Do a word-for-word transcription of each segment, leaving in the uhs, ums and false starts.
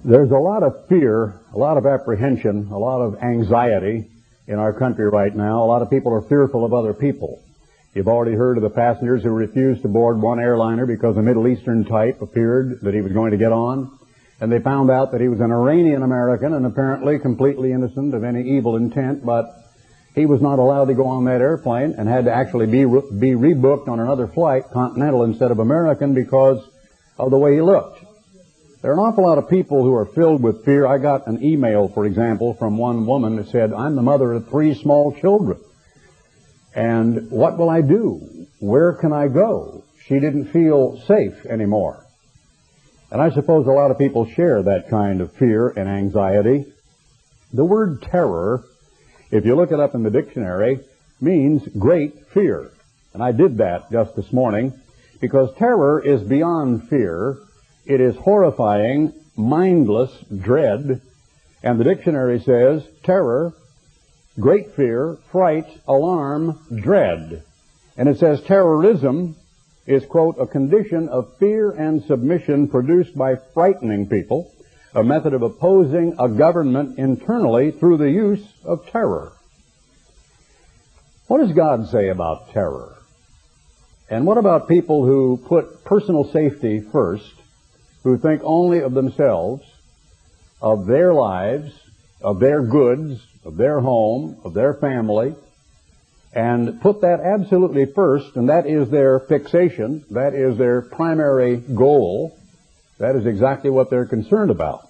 There's a lot of fear, a lot of apprehension, a lot of anxiety in our country right now. A lot of people are fearful of other people. You've already heard of the passengers who refused to board one airliner because a Middle Eastern type appeared that he was going to get on, and they found out that he was an Iranian American and apparently completely innocent of any evil intent, but he was not allowed to go on that airplane and had to actually be, re be rebooked on another flight, Continental instead of American, because of the way he looked. There are an awful lot of people who are filled with fear. I got an email, for example, from one woman that said, I'm the mother of three small children, and what will I do? Where can I go? She didn't feel safe anymore. And I suppose a lot of people share that kind of fear and anxiety. The word terror, if you look it up in the dictionary, means great fear. And I did that just this morning, because terror is beyond fear. It is horrifying, mindless dread, and the dictionary says terror, great fear, fright, alarm, dread. And it says terrorism is, quote, a condition of fear and submission produced by frightening people, a method of opposing a government internally through the use of terror. What does God say about terror? And what about people who put personal safety first, who think only of themselves, of their lives, of their goods, of their home, of their family, and put that absolutely first, and that is their fixation, that is their primary goal, that is exactly what they're concerned about.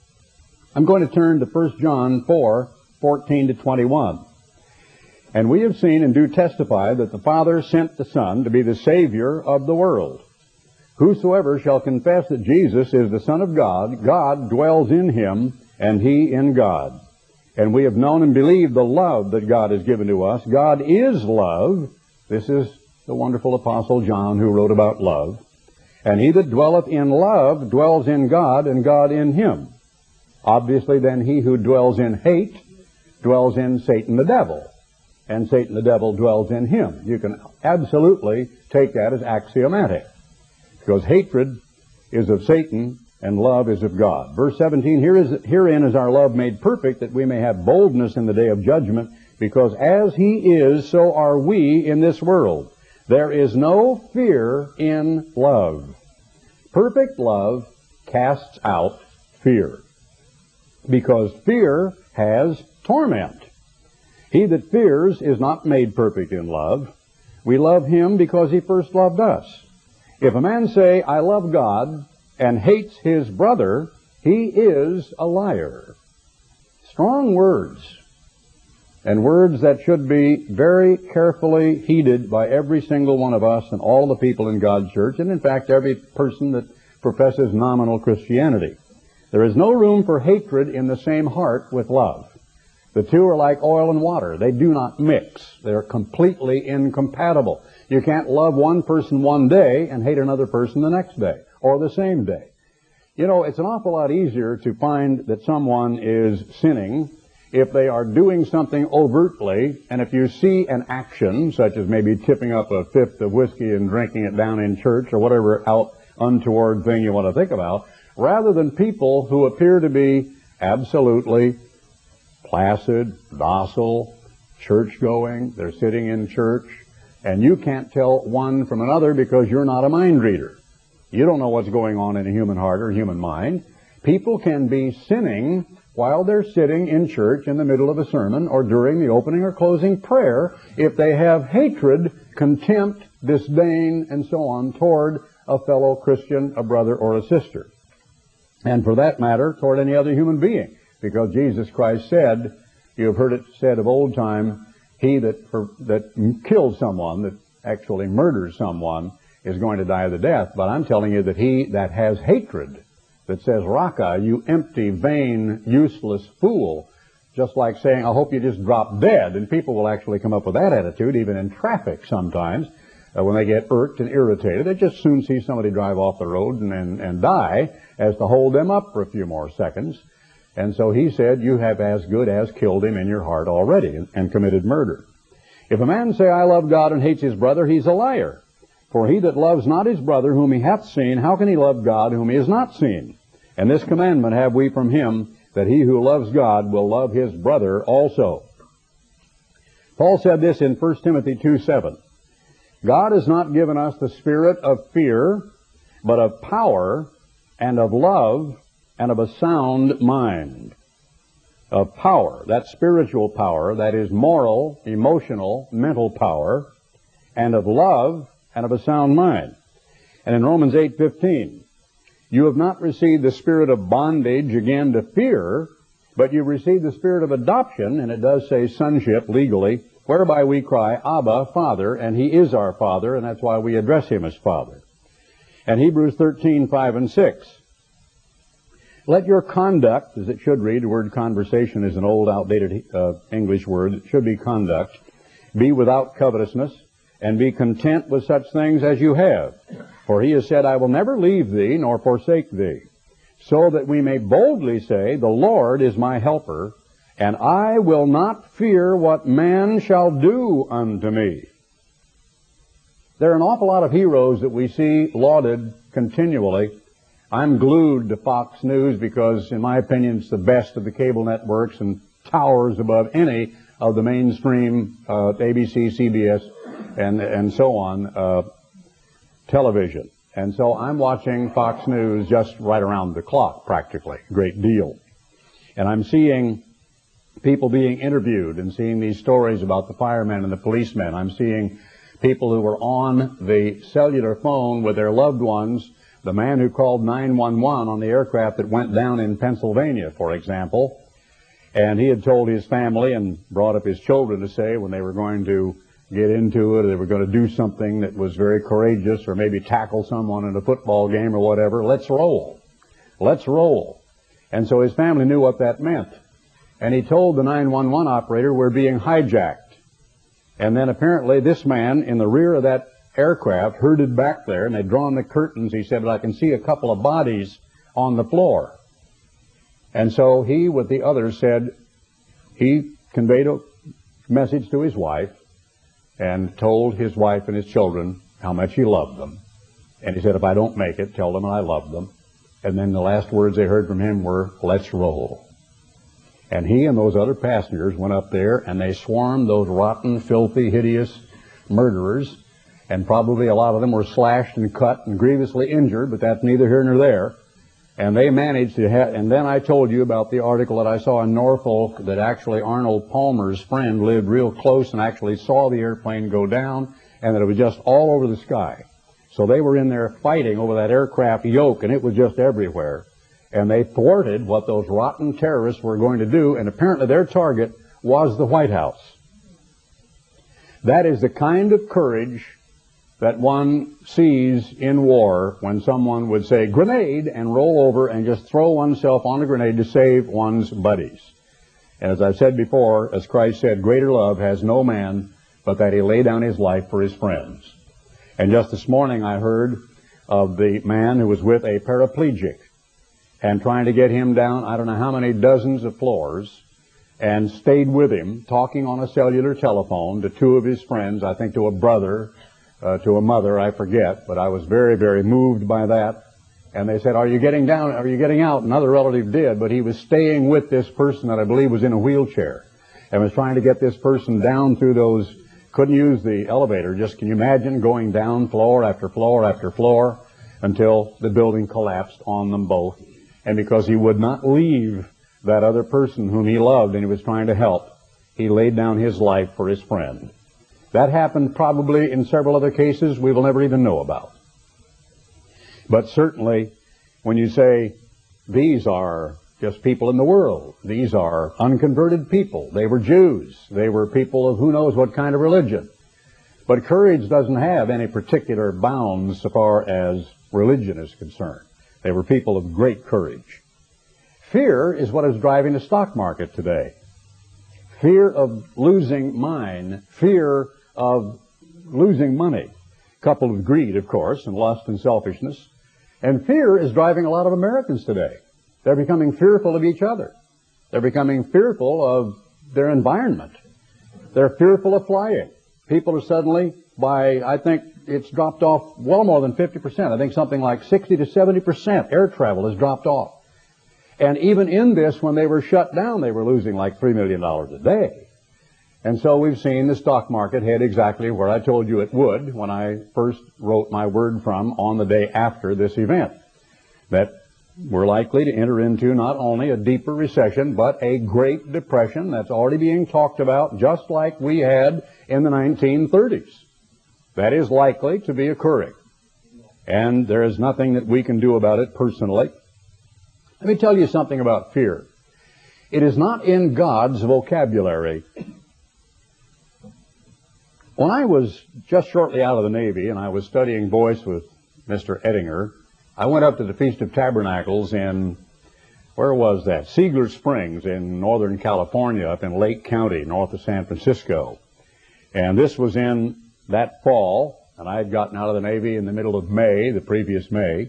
I'm going to turn to First John four, fourteen to twenty-one. And we have seen and do testify that the Father sent the Son to be the Savior of the world. Whosoever shall confess that Jesus is the Son of God, God dwells in him, and he in God. And we have known and believed the love that God has given to us. God is love. This is the wonderful Apostle John who wrote about love. And he that dwelleth in love dwells in God, and God in him. Obviously, then, he who dwells in hate dwells in Satan the devil. And Satan the devil dwells in him. You can absolutely take that as axiomatic, because hatred is of Satan and love is of God. Verse seventeen, Here is, herein is our love made perfect, that we may have boldness in the day of judgment, because as he is, so are we in this world. There is no fear in love. Perfect love casts out fear, because fear has torment. He that fears is not made perfect in love. We love him because he first loved us. If a man say, I love God, and hates his brother, he is a liar. Strong words, and words that should be very carefully heeded by every single one of us and all the people in God's church, and in fact every person that professes nominal Christianity. There is no room for hatred in the same heart with love. The two are like oil and water. They do not mix. They're completely incompatible. You can't love one person one day and hate another person the next day, or the same day. You know, it's an awful lot easier to find that someone is sinning if they are doing something overtly, and if you see an action, such as maybe tipping up a fifth of whiskey and drinking it down in church, or whatever out untoward thing you want to think about, rather than people who appear to be absolutely placid, docile, church-going, they're sitting in church, and you can't tell one from another because you're not a mind reader. You don't know what's going on in a human heart or human mind. People can be sinning while they're sitting in church in the middle of a sermon or during the opening or closing prayer if they have hatred, contempt, disdain, and so on toward a fellow Christian, a brother, or a sister. And for that matter, toward any other human being. Because Jesus Christ said, you have heard it said of old time, he that, for, that kills someone, that actually murders someone, is going to die the death. But I'm telling you that he that has hatred, that says, Raka, you empty, vain, useless fool, just like saying, I hope you just drop dead. And people will actually come up with that attitude, even in traffic sometimes, uh, when they get irked and irritated. They just soon see somebody drive off the road and, and, and die as to hold them up for a few more seconds. And so he said, you have as good as killed him in your heart already and, and committed murder. If a man say, I love God, and hates his brother, he's a liar. For he that loves not his brother whom he hath seen, how can he love God whom he has not seen? And this commandment have we from him, that he who loves God will love his brother also. Paul said this in First Timothy two seven. God has not given us the spirit of fear, but of power and of love and of a sound mind. Of power, that's spiritual power, that is moral, emotional, mental power, and of love and of a sound mind. And in Romans eight fifteen, you have not received the spirit of bondage again to fear, but you received the spirit of adoption, and it does say sonship legally, whereby we cry, Abba, Father, and he is our Father, and that's why we address him as Father. And Hebrews thirteen five and six. Let your conduct, as it should read, the word conversation is an old, outdated uh, English word, it should be conduct, be without covetousness, and be content with such things as you have. For he has said, I will never leave thee nor forsake thee, so that we may boldly say, the Lord is my helper, and I will not fear what man shall do unto me. There are an awful lot of heroes that we see lauded continually. I'm glued to Fox News because, in my opinion, it's the best of the cable networks and towers above any of the mainstream uh, A B C, C B S, and, and so on uh, television. And so I'm watching Fox News just right around the clock, practically, a great deal. And I'm seeing people being interviewed and seeing these stories about the firemen and the policemen. I'm seeing people who were on the cellular phone with their loved ones. The man who called nine one one on the aircraft that went down in Pennsylvania, for example, and he had told his family and brought up his children to say when they were going to get into it, or they were going to do something that was very courageous, or maybe tackle someone in a football game or whatever, let's roll. Let's roll. And so his family knew what that meant. And he told the nine one one operator, we're being hijacked. And then apparently this man in the rear of that aircraft herded back there, and they'd drawn the curtains. He said, but I can see a couple of bodies on the floor. And so he, with the others, said he conveyed a message to his wife and told his wife and his children how much he loved them. And he said, if I don't make it, tell them I love them. And then the last words they heard from him were, let's roll. And he and those other passengers went up there, and they swarmed those rotten, filthy, hideous murderers. And probably a lot of them were slashed and cut and grievously injured, but that's neither here nor there. And they managed to have, and then I told you about the article that I saw in Norfolk that actually Arnold Palmer's friend lived real close and actually saw the airplane go down, and that it was just all over the sky. So they were in there fighting over that aircraft yoke, and it was just everywhere. And they thwarted what those rotten terrorists were going to do, and apparently their target was the White House. That is the kind of courage that one sees in war when someone would say, grenade, and roll over and just throw oneself on a grenade to save one's buddies. And as I've said before, as Christ said, greater love has no man but that he lay down his life for his friends. And just this morning I heard of the man who was with a paraplegic and trying to get him down, I don't know how many dozens of floors, and stayed with him, talking on a cellular telephone to two of his friends, I think to a brother, Uh, to a mother, I forget, but I was very, very moved by that. And they said, are you getting down, are you getting out? Another relative did, but he was staying with this person that I believe was in a wheelchair and was trying to get this person down through those, couldn't use the elevator. Just can you imagine going down floor after floor after floor until the building collapsed on them both. And because he would not leave that other person whom he loved and he was trying to help, he laid down his life for his friend. That happened probably in several other cases we will never even know about. But certainly, when you say, these are just people in the world, these are unconverted people, they were Jews, they were people of who knows what kind of religion. But courage doesn't have any particular bounds so far as religion is concerned. They were people of great courage. Fear is what is driving the stock market today. Fear of losing mine, fear of losing money, coupled with greed, of course, and lust and selfishness. And fear is driving a lot of Americans today. They're becoming fearful of each other. They're becoming fearful of their environment. They're fearful of flying. People are suddenly, by, I think it's dropped off well more than fifty percent. I think something like sixty to seventy percent air travel has dropped off. And even in this, when they were shut down, they were losing like three million dollars a day. And so we've seen the stock market head exactly where I told you it would when I first wrote my word from on the day after this event. That we're likely to enter into not only a deeper recession, but a Great Depression that's already being talked about, just like we had in the nineteen thirties. That is likely to be occurring. And there is nothing that we can do about it personally. Let me tell you something about fear. It is not in God's vocabulary. When I was just shortly out of the Navy and I was studying voice with Mister Ettinger, I went up to the Feast of Tabernacles in, where was that? Seigler Springs in Northern California, up in Lake County, north of San Francisco. And this was in that fall, and I had gotten out of the Navy in the middle of May, the previous May.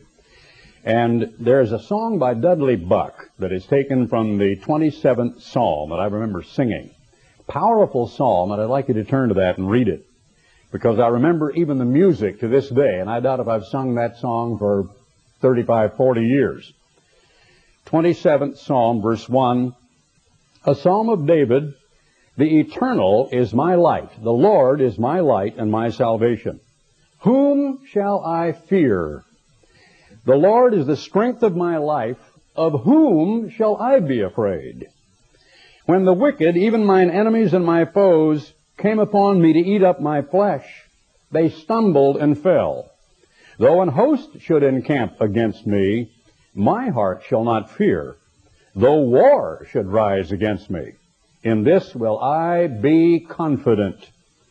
And there's a song by Dudley Buck that is taken from the twenty-seventh Psalm that I remember singing. Powerful psalm, and I'd like you to turn to that and read it, because I remember even the music to this day, and I doubt if I've sung that song for thirty-five, forty years. twenty-seventh Psalm, verse one, a psalm of David, the Eternal is my light, the Lord is my light and my salvation. Whom shall I fear? The Lord is the strength of my life, of whom shall I be afraid? When the wicked, even mine enemies and my foes, came upon me to eat up my flesh, they stumbled and fell. Though an host should encamp against me, my heart shall not fear. Though war should rise against me, in this will I be confident.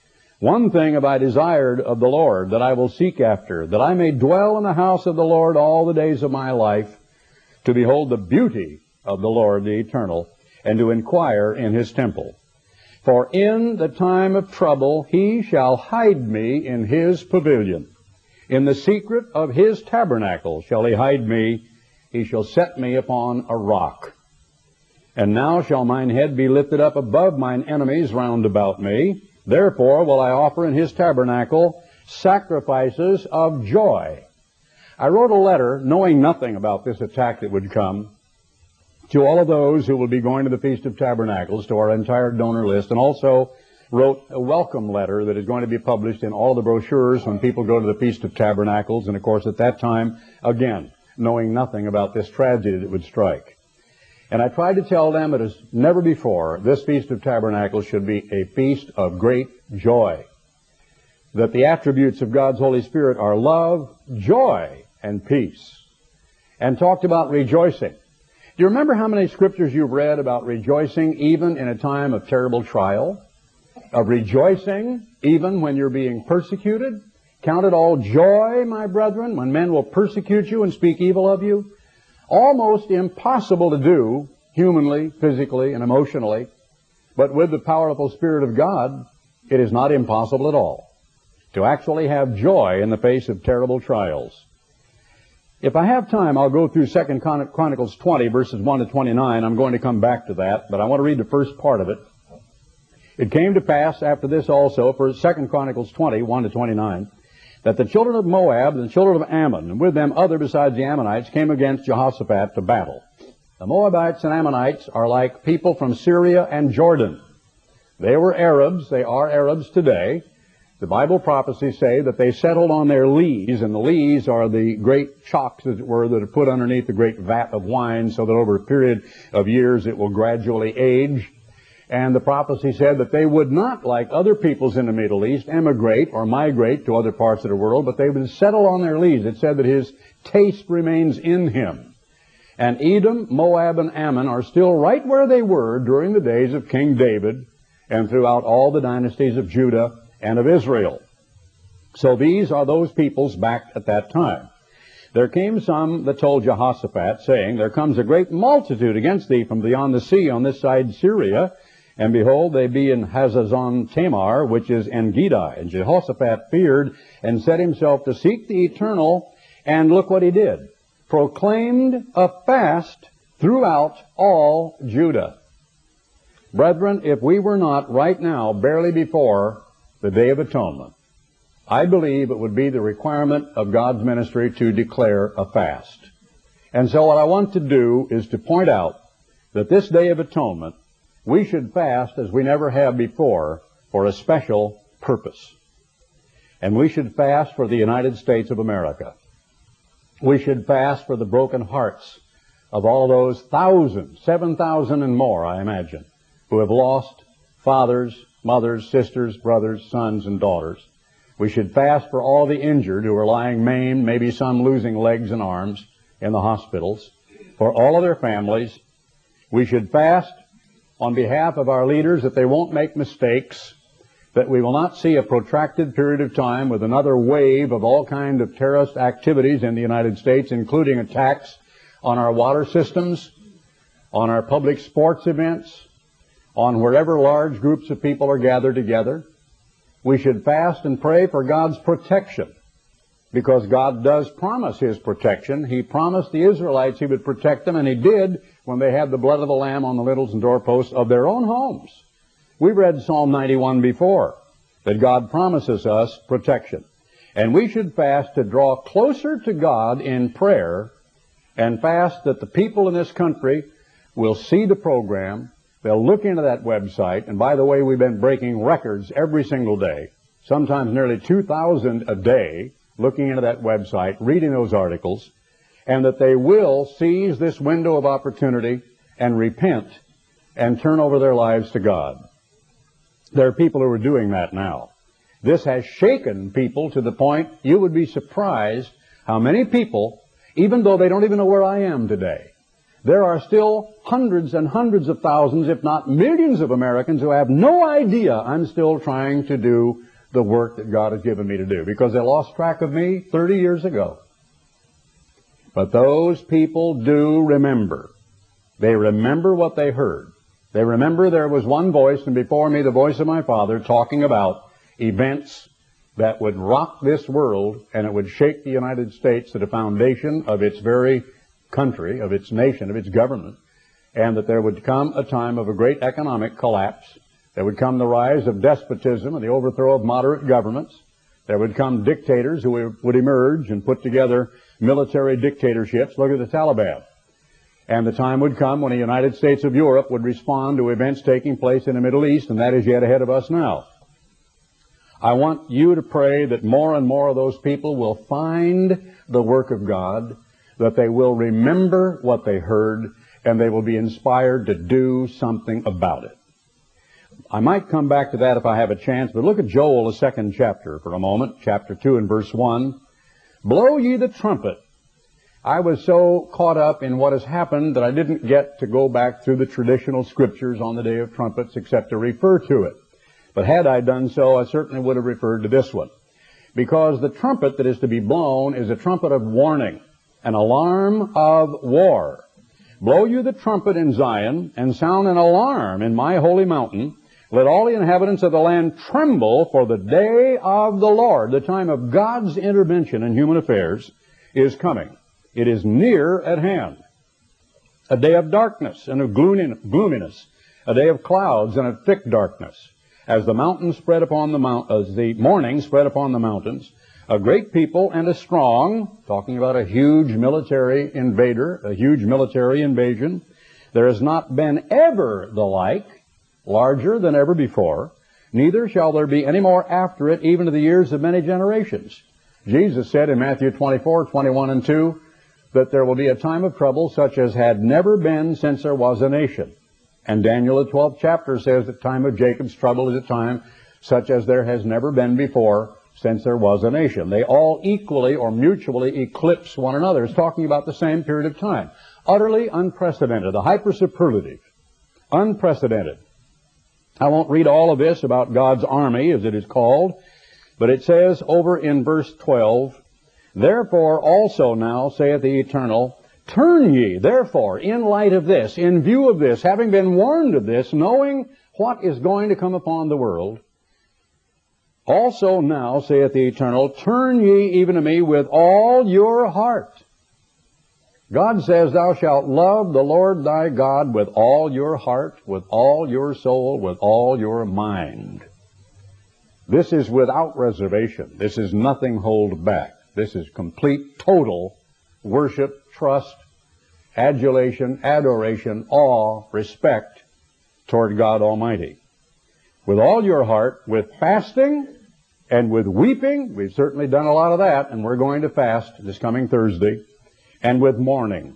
One thing have I desired of the Lord, that I will seek after, that I may dwell in the house of the Lord all the days of my life, to behold the beauty of the Lord, the Eternal, and to inquire in his temple. For in the time of trouble he shall hide me in his pavilion. In the secret of his tabernacle shall he hide me. He shall set me upon a rock. And now shall mine head be lifted up above mine enemies round about me. Therefore will I offer in his tabernacle sacrifices of joy. I wrote a letter, knowing nothing about this attack that would come, to all of those who will be going to the Feast of Tabernacles, to our entire donor list, and also wrote a welcome letter that is going to be published in all the brochures when people go to the Feast of Tabernacles. And of course at that time, again, knowing nothing about this tragedy that would strike. And I tried to tell them that as never before, this Feast of Tabernacles should be a feast of great joy. That the attributes of God's Holy Spirit are love, joy, and peace. And talked about rejoicing. Do you remember how many scriptures you've read about rejoicing even in a time of terrible trial? Of rejoicing even when you're being persecuted? Count it all joy, my brethren, when men will persecute you and speak evil of you. Almost impossible to do, humanly, physically, and emotionally. But with the powerful Spirit of God, it is not impossible at all to actually have joy in the face of terrible trials. If I have time, I'll go through Second Chronicles twenty, verses one to twenty-nine. I'm going to come back to that, but I want to read the first part of it. It came to pass after this also, for Second Chronicles twenty, one to twenty-nine, that the children of Moab and the children of Ammon, and with them other besides the Ammonites, came against Jehoshaphat to battle. The Moabites and Ammonites are like people from Syria and Jordan. They were Arabs. They are Arabs today. The Bible prophecies say that they settled on their lees, and the lees are the great chocks, as it were, that are put underneath the great vat of wine so that over a period of years it will gradually age. And the prophecy said that they would not, like other peoples in the Middle East, emigrate or migrate to other parts of the world, but they would settle on their lees. It said that his taste remains in him. And Edom, Moab, and Ammon are still right where they were during the days of King David and throughout all the dynasties of Judah and of Israel. So these are those peoples back at that time. There came some that told Jehoshaphat, saying, there comes a great multitude against thee from beyond the sea on this side Syria, and behold, they be in Hazazon Tamar, which is En-gedi. And Jehoshaphat feared and set himself to seek the Eternal, and look what he did. Proclaimed a fast throughout all Judah. Brethren, if we were not right now, barely before the Day of Atonement, I believe it would be the requirement of God's ministry to declare a fast. And so what I want to do is to point out that this Day of Atonement, we should fast as we never have before for a special purpose. And we should fast for the United States of America. We should fast for the broken hearts of all those thousands, seven thousand and more, I imagine, who have lost fathers, mothers, sisters, brothers, sons, and daughters. We should fast for all the injured who are lying maimed, maybe some losing legs and arms in the hospitals, for all of their families. We should fast on behalf of our leaders that they won't make mistakes, that we will not see a protracted period of time with another wave of all kinds of terrorist activities in the United States, including attacks on our water systems, on our public sports events, on wherever large groups of people are gathered together. We should fast and pray for God's protection, because God does promise His protection. He promised the Israelites He would protect them, and He did when they had the blood of the Lamb on the lintels and doorposts of their own homes. We've read Psalm ninety-one before, that God promises us protection. And we should fast to draw closer to God in prayer, and fast that the people in this country will see the program, they'll look into that website, and by the way, we've been breaking records every single day, sometimes nearly two thousand a day, looking into that website, reading those articles, and that they will seize this window of opportunity and repent and turn over their lives to God. There are people who are doing that now. This has shaken people to the point you would be surprised how many people, even though they don't even know where I am today, there are still hundreds and hundreds of thousands, if not millions of Americans who have no idea I'm still trying to do the work that God has given me to do, because they lost track of me thirty years ago. But those people do remember. They remember what they heard. They remember there was one voice, and before me the voice of my Father, talking about events that would rock this world, and it would shake the United States to the foundation of its very country, of its nation, of its government, and that there would come a time of a great economic collapse. There would come the rise of despotism and the overthrow of moderate governments. There would come dictators who would emerge and put together military dictatorships. Look at the Taliban. And the time would come when the United States of Europe would respond to events taking place in the Middle East, and that is yet ahead of us now. I want you to pray that more and more of those people will find the work of God, that they will remember what they heard, and they will be inspired to do something about it. I might come back to that if I have a chance, but look at Joel, the second chapter, for a moment, chapter two and verse one. Blow ye the trumpet. I was so caught up in what has happened that I didn't get to go back through the traditional scriptures on the Day of Trumpets except to refer to it. But had I done so, I certainly would have referred to this one. Because the trumpet that is to be blown is a trumpet of warning, an alarm of war. Blow you the trumpet in Zion, and sound an alarm in my holy mountain. Let all the inhabitants of the land tremble, for the day of the Lord, the time of God's intervention in human affairs, is coming. It is near at hand. A day of darkness and of gloominess, a day of clouds and of thick darkness. As the mountains spread upon the mount, as the morning spread upon the mountains, a great people and a strong, talking about a huge military invader, a huge military invasion. There has not been ever the like, larger than ever before, neither shall there be any more after it, even to the years of many generations. Jesus said in Matthew twenty-four, twenty-one and two, that there will be a time of trouble such as had never been since there was a nation. And Daniel, the twelfth chapter, says the time of Jacob's trouble is a time such as there has never been before since there was a nation. They all equally or mutually eclipse one another. It's talking about the same period of time. Utterly unprecedented, the hyper-superlative, unprecedented. I won't read all of this about God's army, as it is called, but it says over in verse twelve, Therefore also now, saith the Eternal, turn ye, therefore, in light of this, in view of this, having been warned of this, knowing what is going to come upon the world, also now, saith the Eternal, turn ye even to me with all your heart. God says, thou shalt love the Lord thy God with all your heart, with all your soul, with all your mind. This is without reservation. This is nothing hold back. This is complete, total worship, trust, adulation, adoration, awe, respect toward God Almighty. With all your heart, with fasting and with weeping, we've certainly done a lot of that, and we're going to fast this coming Thursday, and with mourning.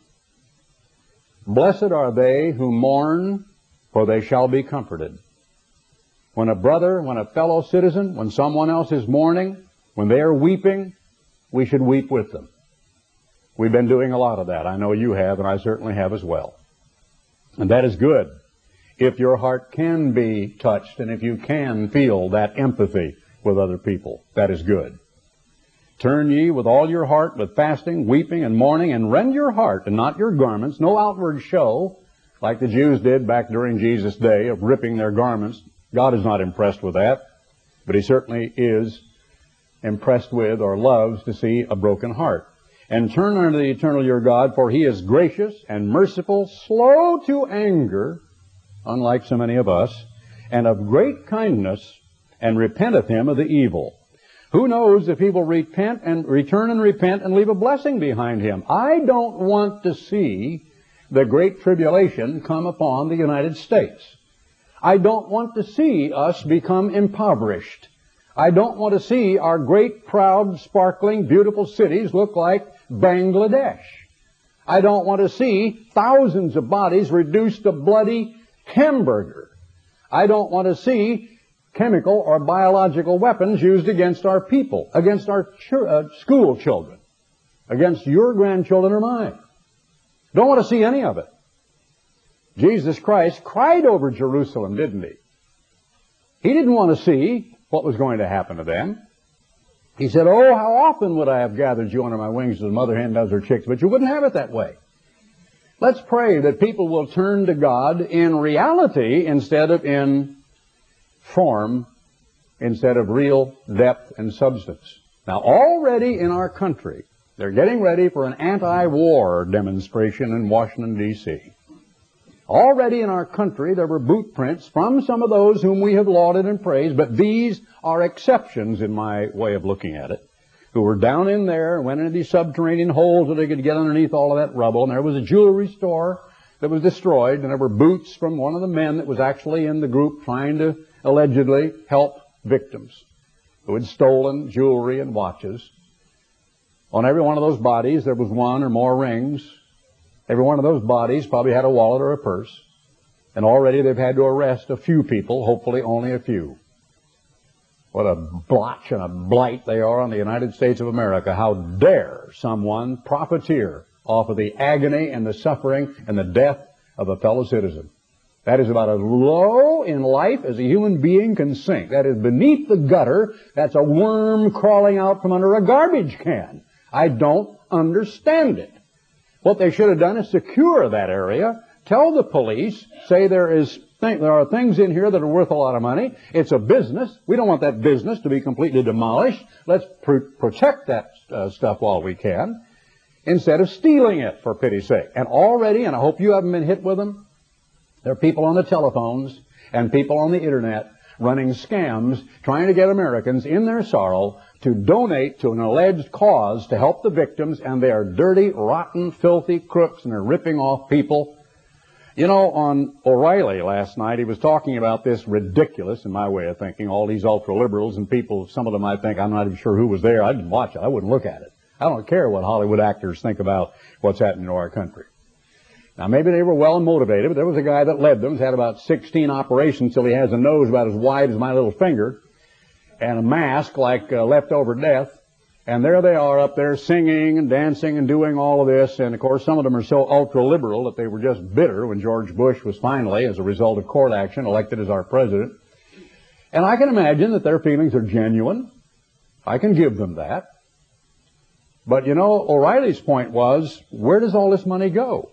Blessed are they who mourn, for they shall be comforted. When a brother, when a fellow citizen, when someone else is mourning, when they are weeping, we should weep with them. We've been doing a lot of that. I know you have, and I certainly have as well. And that is good. If your heart can be touched, and if you can feel that empathy with other people, that is good. Turn ye with all your heart, with fasting, weeping, and mourning, and rend your heart, and not your garments, no outward show, like the Jews did back during Jesus' day, of ripping their garments. God is not impressed with that, but He certainly is impressed with or loves to see a broken heart. And turn unto the eternal your God, for He is gracious and merciful, slow to anger, unlike so many of us, and of great kindness, and repenteth him of the evil. Who knows if he will repent and return and repent and leave a blessing behind him? I don't want to see the great tribulation come upon the United States. I don't want to see us become impoverished. I don't want to see our great, proud, sparkling, beautiful cities look like Bangladesh. I don't want to see thousands of bodies reduced to bloody hamburger. I don't want to see chemical or biological weapons used against our people, against our ch uh, school children, against your grandchildren or mine. Don't want to see any of it. Jesus Christ cried over Jerusalem, didn't He? He didn't want to see what was going to happen to them. He said, oh, how often would I have gathered you under my wings as a mother hen does her chicks, but you wouldn't have it that way. Let's pray that people will turn to God in reality instead of in form, instead of real depth and substance. Now, already in our country, they're getting ready for an anti-war demonstration in Washington, D C Already in our country, there were boot prints from some of those whom we have lauded and praised, but these are exceptions in my way of looking at it, who were down in there, went into these subterranean holes where they could get underneath all of that rubble, and there was a jewelry store that was destroyed, and there were boots from one of the men that was actually in the group trying to allegedly help victims who had stolen jewelry and watches. On every one of those bodies, there was one or more rings. Every one of those bodies probably had a wallet or a purse. And already they've had to arrest a few people, hopefully only a few. What a blotch and a blight they are on the United States of America. How dare someone profiteer off of the agony and the suffering and the death of a fellow citizen. That is about as low in life as a human being can sink. That is beneath the gutter. That's a worm crawling out from under a garbage can. I don't understand it. What they should have done is secure that area, tell the police, say there is th there are things in here that are worth a lot of money. It's a business. We don't want that business to be completely demolished. Let's pr protect that uh, stuff while we can, instead of stealing it, for pity's sake. And already, and I hope you haven't been hit with them, there are people on the telephones and people on the internet running scams trying to get Americans in their sorrow to donate to an alleged cause to help the victims, and they are dirty, rotten, filthy crooks, and they're ripping off people. You know, on O'Reilly last night, he was talking about this ridiculous, in my way of thinking, all these ultra-liberals and people, some of them I think, I'm not even sure who was there. I didn't watch it. I wouldn't look at it. I don't care what Hollywood actors think about what's happening to our country. Now, maybe they were well motivated, but there was a guy that led them. He's had about sixteen operations till he has a nose about as wide as my little finger and a mask like uh, leftover death. And there they are up there singing and dancing and doing all of this. And, of course, some of them are so ultra-liberal that they were just bitter when George Bush was finally, as a result of court action, elected as our president. And I can imagine that their feelings are genuine. I can give them that. But, you know, O'Reilly's point was, where does all this money go?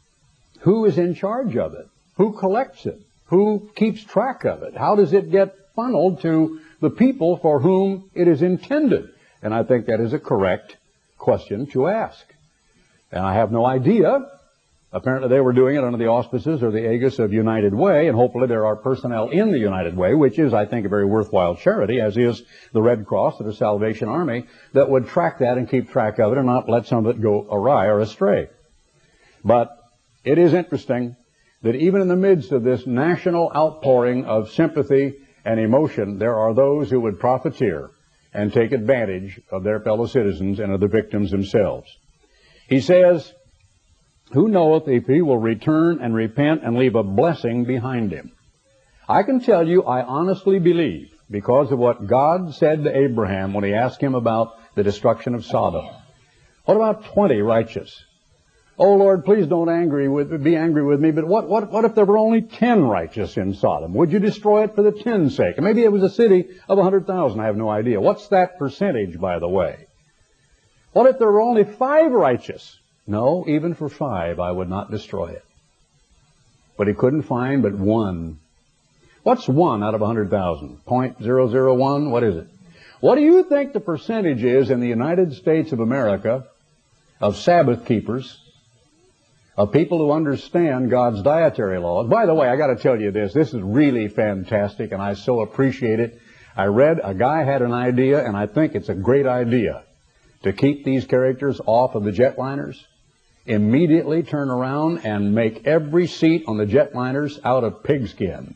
Who is in charge of it? Who collects it? Who keeps track of it? How does it get funneled to the people for whom it is intended? And I think that is a correct question to ask. And I have no idea. Apparently they were doing it under the auspices or the aegis of United Way, and hopefully there are personnel in the United Way, which is, I think, a very worthwhile charity, as is the Red Cross or the Salvation Army, that would track that and keep track of it and not let some of it go awry or astray. But it is interesting that even in the midst of this national outpouring of sympathy and emotion, there are those who would profiteer and take advantage of their fellow citizens and of the victims themselves. He says, "Who knoweth if he will return and repent and leave a blessing behind him?" I can tell you, I honestly believe, because of what God said to Abraham when he asked him about the destruction of Sodom. What about twenty righteous? Oh, Lord, please don't angry with, be angry with me, but what, what, what if there were only ten righteous in Sodom? Would you destroy it for the ten's sake? And maybe it was a city of one hundred thousand. I have no idea. What's that percentage, by the way? What if there were only five righteous? No, even for five, I would not destroy it. But he couldn't find but one. What's one out of one hundred thousand? point zero zero one? What is it? What do you think the percentage is in the United States of America of Sabbath keepers, of people who understand God's dietary laws? By the way, I got to tell you this. This is really fantastic, and I so appreciate it. I read a guy had an idea, and I think it's a great idea, to keep these characters off of the jetliners. Immediately turn around and make every seat on the jetliners out of pigskin.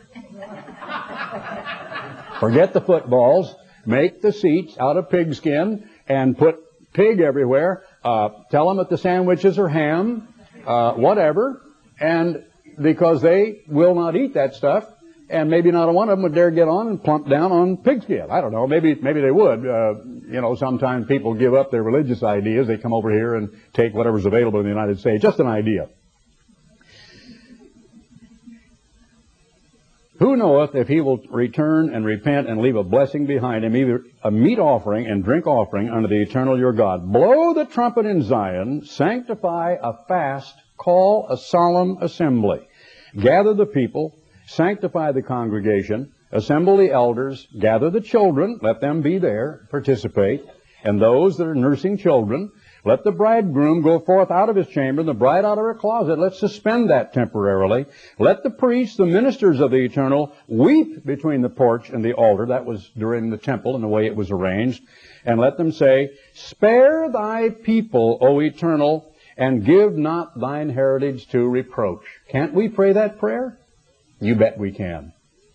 Forget the footballs. Make the seats out of pigskin and put pig everywhere. Uh, tell them that the sandwiches are ham, uh, whatever. And because they will not eat that stuff, and maybe not one of them would dare get on and plump down on pigskin. I don't know. Maybe maybe they would. Uh, you know, sometimes people give up their religious ideas. They come over here and take whatever's available in the United States. Just an idea. Who knoweth if he will return and repent and leave a blessing behind him, either a meat offering and drink offering unto the eternal your God? Blow the trumpet in Zion, sanctify a fast, call a solemn assembly. Gather the people, sanctify the congregation, assemble the elders, gather the children, let them be there, participate, and those that are nursing children. Let the bridegroom go forth out of his chamber, and the bride out of her closet. Let's suspend that temporarily. Let the priests, the ministers of the eternal, weep between the porch and the altar. That was during the temple and the way it was arranged. And let them say, spare thy people, O eternal, and give not thine heritage to reproach. Can't we pray that prayer? You bet we can.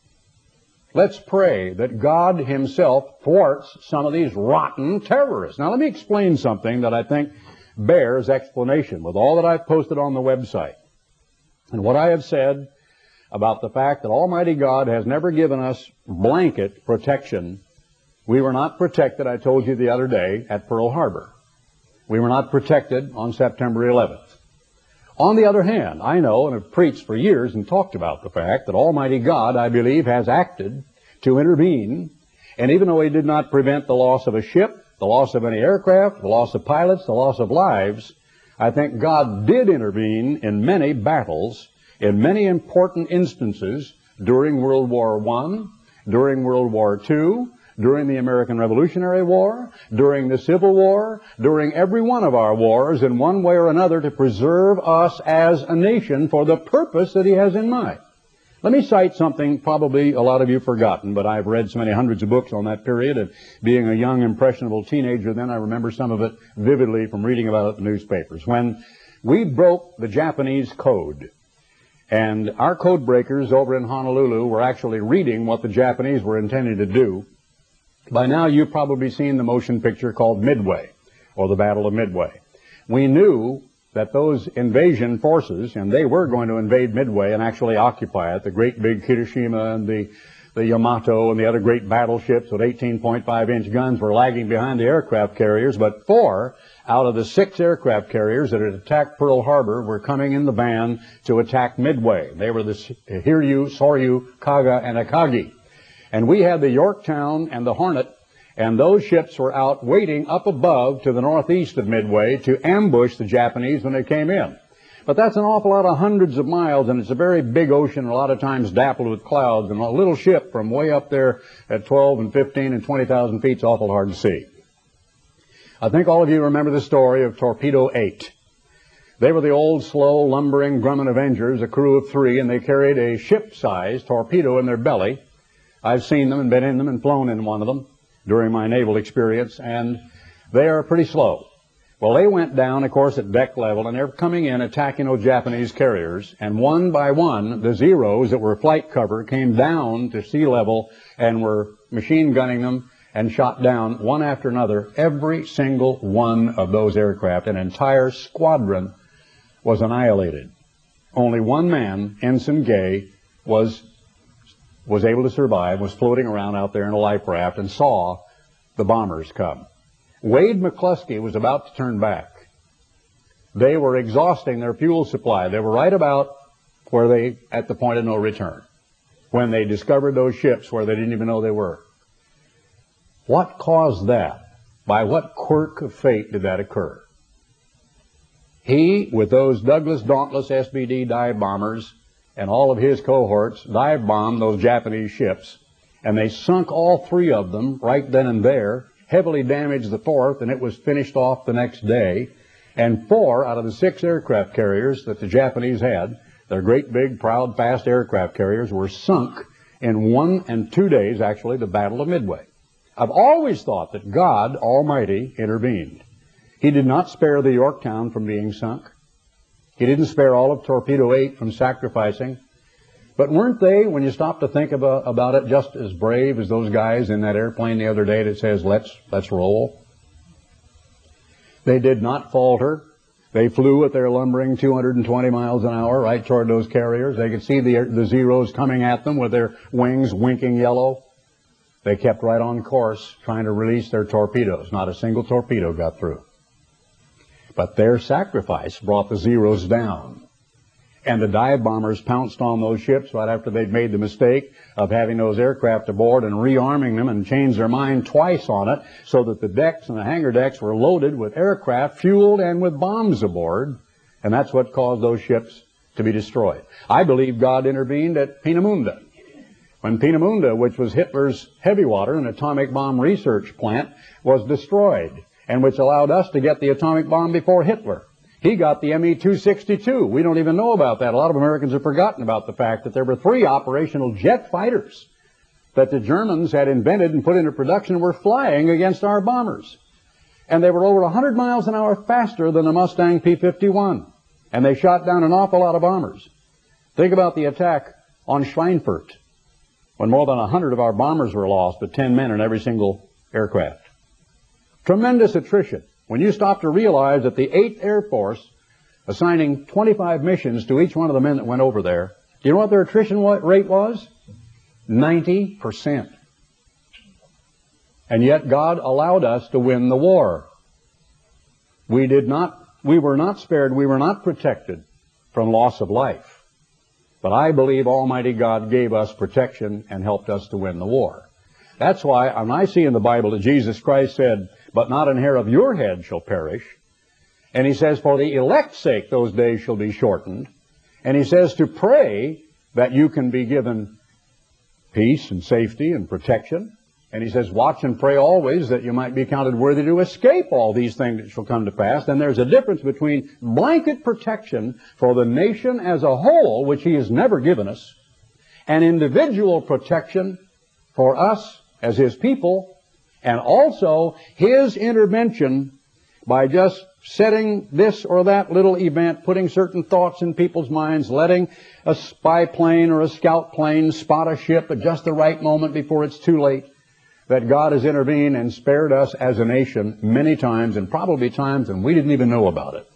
Let's pray that God himself thwarts some of these rotten terrorists. Now let me explain something that I think bears explanation with all that I've posted on the website. And what I have said about the fact that Almighty God has never given us blanket protection. We were not protected, I told you the other day, at Pearl Harbor. We were not protected on September eleventh. On the other hand, I know and have preached for years and talked about the fact that Almighty God, I believe, has acted to intervene, and even though he did not prevent the loss of a ship, the loss of any aircraft, the loss of pilots, the loss of lives, I think God did intervene in many battles, in many important instances during World War One, during World War Two, during the American Revolutionary War, during the Civil War, during every one of our wars in one way or another to preserve us as a nation for the purpose that he has in mind. Let me cite something probably a lot of you have forgotten, but I've read so many hundreds of books on that period, and being a young, impressionable teenager then, I remember some of it vividly from reading about it in the newspapers. When we broke the Japanese code, and our code breakers over in Honolulu were actually reading what the Japanese were intending to do, by now you've probably seen the motion picture called Midway, or the Battle of Midway. We knew that those invasion forces, and they were going to invade Midway and actually occupy it, the great big Hiroshima and the, the Yamato and the other great battleships with eighteen point five inch guns were lagging behind the aircraft carriers, but four out of the six aircraft carriers that had attacked Pearl Harbor were coming in the van to attack Midway. They were the Hiryu, Soryu, Kaga, and Akagi. And we had the Yorktown and the Hornet, and those ships were out waiting up above to the northeast of Midway to ambush the Japanese when they came in. But that's an awful lot of hundreds of miles, and it's a very big ocean, a lot of times dappled with clouds, and a little ship from way up there at twelve and fifteen and twenty thousand feet is awful hard to see. I think all of you remember the story of Torpedo eight. They were the old, slow, lumbering Grumman Avengers, a crew of three, and they carried a ship-sized torpedo in their belly. I've seen them and been in them and flown in one of them during my naval experience, and they are pretty slow. Well, they went down, of course, at deck level, and they're coming in, attacking those Japanese carriers. And one by one, the Zeros that were flight cover came down to sea level and were machine gunning them and shot down one after another. Every single one of those aircraft, an entire squadron, was annihilated. Only one man, Ensign Gay, was was able to survive, was floating around out there in a life raft and saw the bombers come. Wade McCluskey was about to turn back. They were exhausting their fuel supply. They were right about where they, at the point of no return, when they discovered those ships where they didn't even know they were. What caused that? By what quirk of fate did that occur? He, with those Douglas Dauntless S B D dive bombers and all of his cohorts, dive bombed those Japanese ships, and they sunk all three of them right then and there, heavily damaged the fourth, and it was finished off the next day. And four out of the six aircraft carriers that the Japanese had, their great big, proud, fast aircraft carriers, were sunk in one and two days, actually, the Battle of Midway. I've always thought that God Almighty intervened. He did not spare the Yorktown from being sunk. He didn't spare all of Torpedo eight from sacrificing. But weren't they, when you stop to think about, about it, just as brave as those guys in that airplane the other day that says, let's, let's roll? They did not falter. They flew at their lumbering two hundred twenty miles an hour right toward those carriers. They could see the, the Zeros coming at them with their wings winking yellow. They kept right on course, trying to release their torpedoes. Not a single torpedo got through. But their sacrifice brought the Zeros down. And the dive bombers pounced on those ships right after they'd made the mistake of having those aircraft aboard and rearming them, and changed their mind twice on it, so that the decks and the hangar decks were loaded with aircraft, fueled, and with bombs aboard. And that's what caused those ships to be destroyed. I believe God intervened at Peenemünde. When Peenemünde, which was Hitler's heavy water and atomic bomb research plant, was destroyed, and which allowed us to get the atomic bomb before Hitler. He got the M E two sixty-two. We don't even know about that. A lot of Americans have forgotten about the fact that there were three operational jet fighters that the Germans had invented and put into production and were flying against our bombers. And they were over one hundred miles an hour faster than the Mustang P fifty-one. And they shot down an awful lot of bombers. Think about the attack on Schweinfurt, when more than one hundred of our bombers were lost, but ten men in every single aircraft. Tremendous attrition. When you stop to realize that the eighth Air Force, assigning twenty-five missions to each one of the men that went over there, do you know what their attrition rate was? ninety percent. And yet God allowed us to win the war. We did not, we were not spared, we were not protected from loss of life. But I believe Almighty God gave us protection and helped us to win the war. That's why when I see in the Bible that Jesus Christ said, but not an hair of your head shall perish. And he says, for the elect's sake, those days shall be shortened. And he says to pray that you can be given peace and safety and protection. And he says, watch and pray always that you might be counted worthy to escape all these things that shall come to pass. And there's a difference between blanket protection for the nation as a whole, which he has never given us, and individual protection for us as his people, and also his intervention by just setting this or that little event, putting certain thoughts in people's minds, letting a spy plane or a scout plane spot a ship at just the right moment before it's too late, that God has intervened and spared us as a nation many times, and probably times when we didn't even know about it.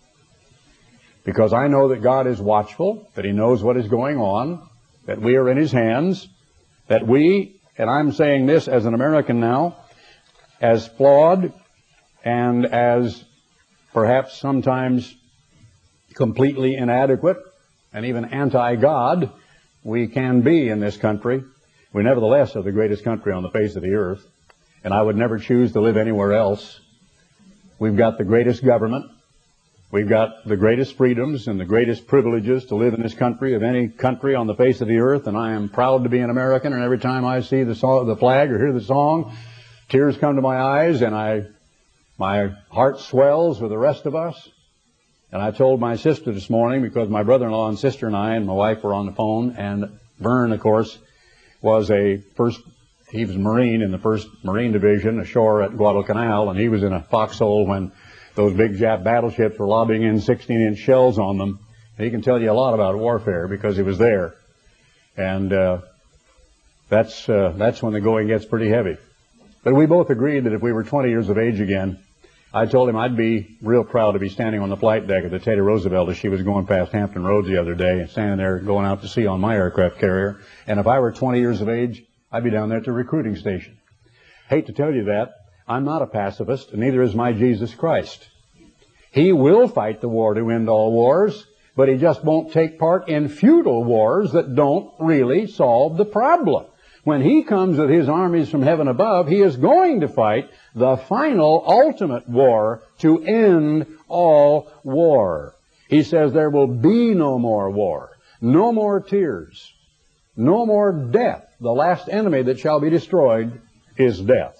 Because I know that God is watchful, that he knows what is going on, that we are in his hands, that we, and I'm saying this as an American now, as flawed and as perhaps sometimes completely inadequate and even anti-God we can be in this country, we nevertheless are the greatest country on the face of the earth, and I would never choose to live anywhere else. We've got the greatest government. We've got the greatest freedoms and the greatest privileges to live in this country of any country on the face of the earth, and I am proud to be an American, and every time I see the, song, the flag or hear the song, tears come to my eyes, and I, my heart swells with the rest of us. And I told my sister this morning, because my brother-in-law and sister and I and my wife were on the phone, and Vern, of course, was a first, he was a Marine in the first Marine Division ashore at Guadalcanal, and he was in a foxhole when Those big Jap battleships were lobbing in sixteen inch shells on them. And he can tell you a lot about warfare because he was there. And uh, that's, uh, that's when the going gets pretty heavy. But we both agreed that if we were twenty years of age again, I told him I'd be real proud to be standing on the flight deck of the Teddy Roosevelt as she was going past Hampton Roads the other day and standing there going out to sea on my aircraft carrier. And if I were twenty years of age, I'd be down there at the recruiting station. Hate to tell you that. I'm not a pacifist, and neither is my Jesus Christ. He will fight the war to end all wars, but he just won't take part in futile wars that don't really solve the problem. When he comes with his armies from heaven above, he is going to fight the final, ultimate war to end all war. He says there will be no more war, no more tears, no more death. The last enemy that shall be destroyed is death.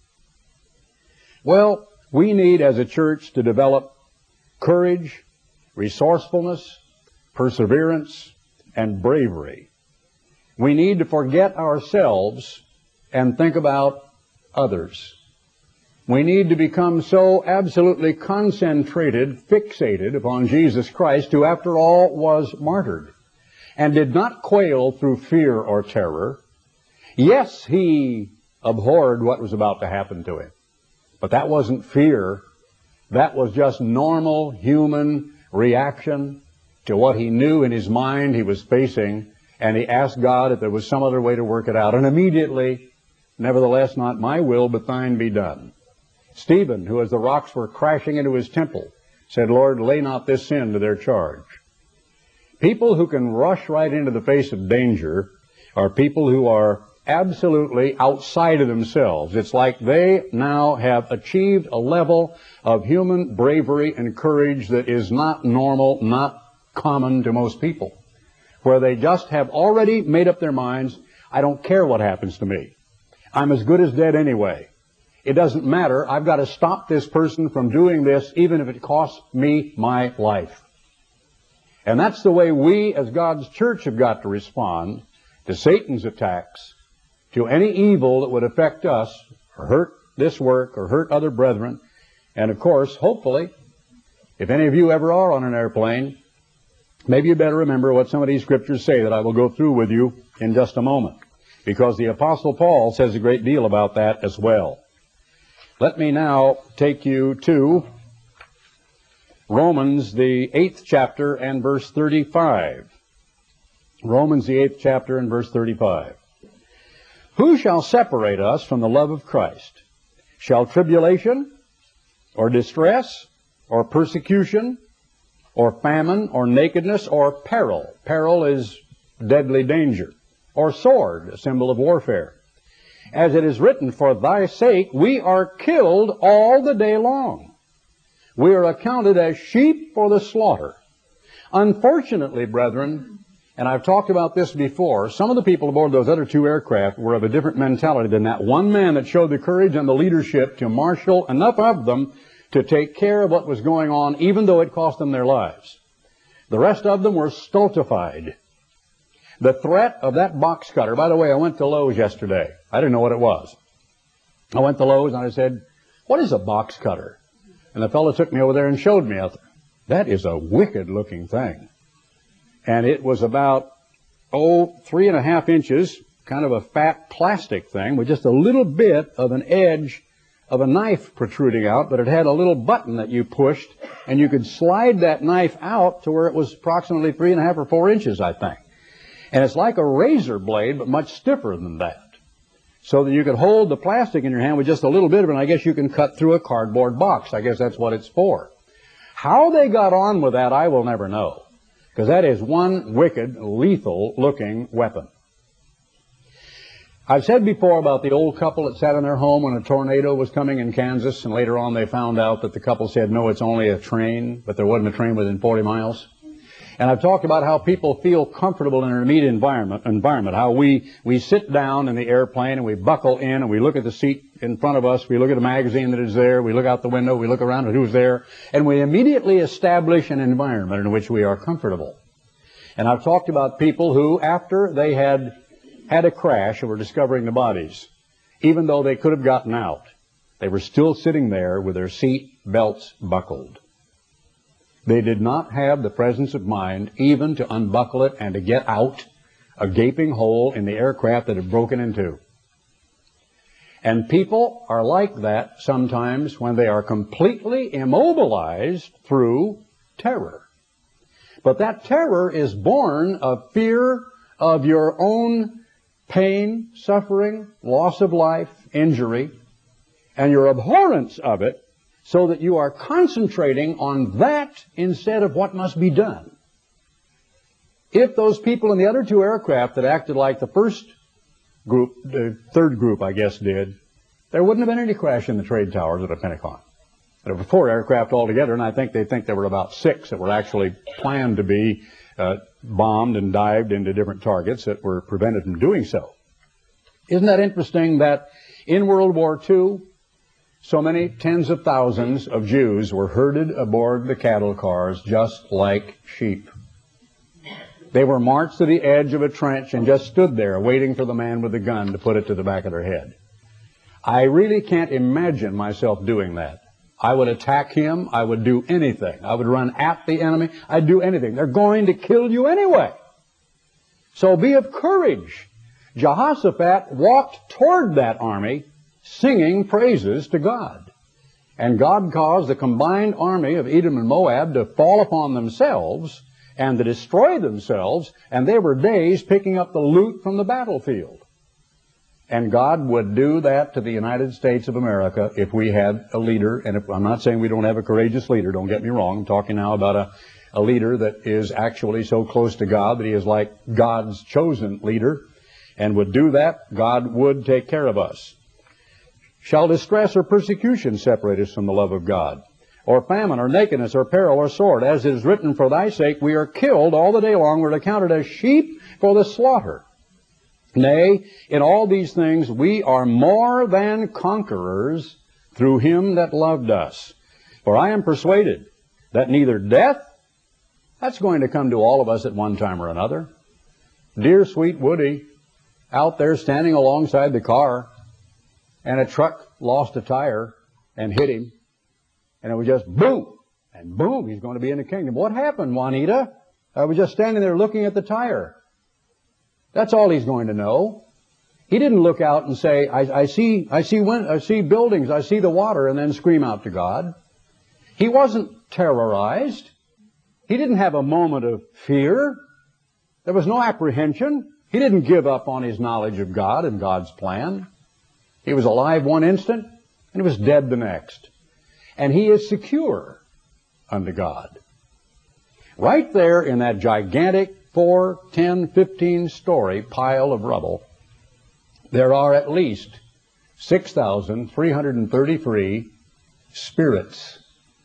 Well, we need as a church to develop courage, resourcefulness, perseverance, and bravery. We need to forget ourselves and think about others. We need to become so absolutely concentrated, fixated upon Jesus Christ, who after all was martyred and did not quail through fear or terror. Yes, he abhorred what was about to happen to him, but that wasn't fear. That was just normal human reaction to what he knew in his mind he was facing, and he asked God if there was some other way to work it out. And immediately, nevertheless, not my will, but thine be done. Stephen, who as the rocks were crashing into his temple, said, Lord, lay not this sin to their charge. People who can rush right into the face of danger are people who are absolutely outside of themselves. It's like they now have achieved a level of human bravery and courage that is not normal, not common to most people, where they just have already made up their minds, I don't care what happens to me. I'm as good as dead anyway. It doesn't matter. I've got to stop this person from doing this, even if it costs me my life. And that's the way we as God's church have got to respond to Satan's attacks, to any evil that would affect us, or hurt this work, or hurt other brethren. And of course, hopefully, if any of you ever are on an airplane, maybe you better remember what some of these scriptures say that I will go through with you in just a moment, because the Apostle Paul says a great deal about that as well. Let me now take you to Romans, the eighth chapter and verse thirty-five. Romans, the eighth chapter and verse thirty-five. Who shall separate us from the love of Christ? Shall tribulation, or distress, or persecution, or famine, or nakedness, or peril? Peril is deadly danger. Or sword, a symbol of warfare. As it is written, for thy sake we are killed all the day long. We are accounted as sheep for the slaughter. Unfortunately, brethren, and I've talked about this before, some of the people aboard those other two aircraft were of a different mentality than that one man that showed the courage and the leadership to marshal enough of them to take care of what was going on, even though it cost them their lives. The rest of them were stultified. The threat of that box cutter, by the way, I went to Lowe's yesterday. I didn't know what it was. I went to Lowe's and I said, what is a box cutter? And the fellow took me over there and showed me. That is a wicked looking thing. And it was about, oh, three and a half inches, kind of a fat plastic thing with just a little bit of an edge of a knife protruding out, but it had a little button that you pushed, and you could slide that knife out to where it was approximately three and a half or four inches, I think. And it's like a razor blade, but much stiffer than that. So that you could hold the plastic in your hand with just a little bit of it, and I guess you can cut through a cardboard box. I guess that's what it's for. How they got on with that, I will never know. Because that is one wicked, lethal-looking weapon. I've said before about the old couple that sat in their home when a tornado was coming in Kansas, and later on they found out that the couple said, no, it's only a train, but there wasn't a train within forty miles. And I've talked about how people feel comfortable in an immediate environment, environment, how we, we sit down in the airplane and we buckle in and we look at the seat in front of us, we look at a magazine that is there, we look out the window, we look around at who's there, and we immediately establish an environment in which we are comfortable. And I've talked about people who, after they had had a crash and were discovering the bodies, even though they could have gotten out, They were still sitting there with their seat belts buckled. They did not have the presence of mind even to unbuckle it and to get out a gaping hole in the aircraft that had broken in two. And people are like that sometimes when they are completely immobilized through terror. But that terror is born of fear of your own pain, suffering, loss of life, injury, and your abhorrence of it, so that you are concentrating on that instead of what must be done. If those people in the other two aircraft that acted like the first group, the third group, I guess, did, there wouldn't have been any crash in the trade towers at the Pentagon. There were four aircraft altogether, and I think they think there were about six that were actually planned to be uh, bombed and dived into different targets that were prevented from doing so. Isn't that interesting that in World War Two, so many tens of thousands of Jews were herded aboard the cattle cars just like sheep? They were marched to the edge of a trench and just stood there waiting for the man with the gun to put it to the back of their head. I really can't imagine myself doing that. I would attack him. I would do anything. I would run at the enemy. I'd do anything. They're going to kill you anyway. So be of courage. Jehoshaphat walked toward that army singing praises to God. And God caused the combined army of Edom and Moab to fall upon themselves and to destroy themselves, and they were days picking up the loot from the battlefield. And God would do that to the United States of America if we had a leader. And if, I'm not saying we don't have a courageous leader, don't get me wrong. I'm talking now about a, a leader that is actually so close to God that he is like God's chosen leader and would do that. God would take care of us. Shall distress or persecution separate us from the love of God? Or famine, or nakedness, or peril, or sword? As it is written, for thy sake we are killed all the day long. We're accounted as sheep for the slaughter. Nay, in all these things we are more than conquerors through him that loved us. For I am persuaded that neither death, that's going to come to all of us at one time or another. Dear sweet Woody, out there standing alongside the car, and a truck lost a tire and hit him, and it was just boom, and boom, he's going to be in the kingdom. What happened, Juanita? I was just standing there looking at the tire. That's all he's going to know. He didn't look out and say, I, I see, I see, wind, I see buildings, I see the water, and then scream out to God. He wasn't terrorized. He didn't have a moment of fear. There was no apprehension. He didn't give up on his knowledge of God and God's plan. He was alive one instant, and he was dead the next. And he is secure unto God. Right there in that gigantic four, ten, fifteen story pile of rubble, there are at least six thousand three hundred thirty-three spirits.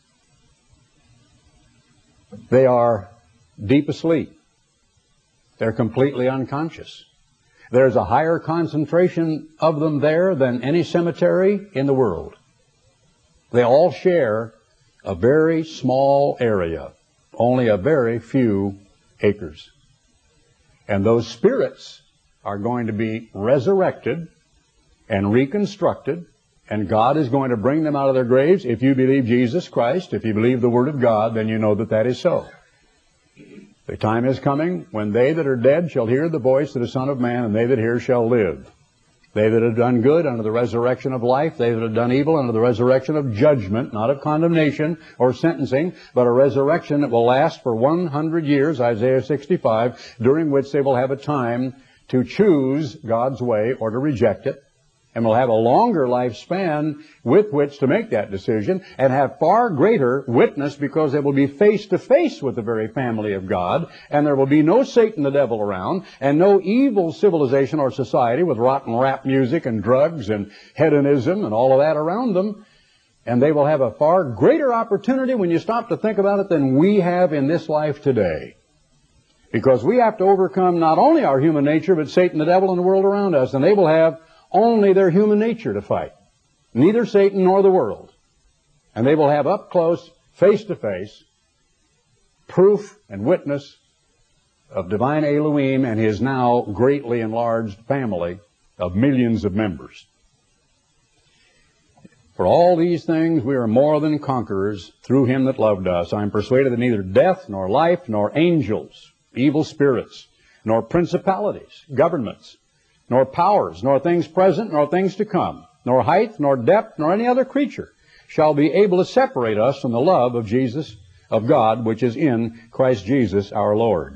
They are deep asleep. They're completely unconscious. There's a higher concentration of them there than any cemetery in the world. They all share a very small area, only a very few acres. And those spirits are going to be resurrected and reconstructed, and God is going to bring them out of their graves. If you believe Jesus Christ, if you believe the Word of God, then you know that that is so. The time is coming when they that are dead shall hear the voice of the Son of Man, and they that hear shall live. They that have done good under the resurrection of life, they that have done evil under the resurrection of judgment, not of condemnation or sentencing, but a resurrection that will last for one hundred years, Isaiah sixty-five, during which they will have a time to choose God's way or to reject it, and will have a longer lifespan with which to make that decision, and have far greater witness because they will be face to face with the very family of God, and there will be no Satan the devil around, and no evil civilization or society with rotten rap music and drugs and hedonism and all of that around them. And they will have a far greater opportunity when you stop to think about it than we have in this life today. Because we have to overcome not only our human nature, but Satan the devil and the world around us, and they will have only their human nature to fight. Neither Satan nor the world. And they will have up close, face to face, proof and witness of divine Elohim and his now greatly enlarged family of millions of members. For all these things we are more than conquerors through him that loved us. I am persuaded that neither death, nor life, nor angels, evil spirits, nor principalities, governments, nor powers, nor things present, nor things to come, nor height, nor depth, nor any other creature shall be able to separate us from the love of Jesus, of God, which is in Christ Jesus our Lord.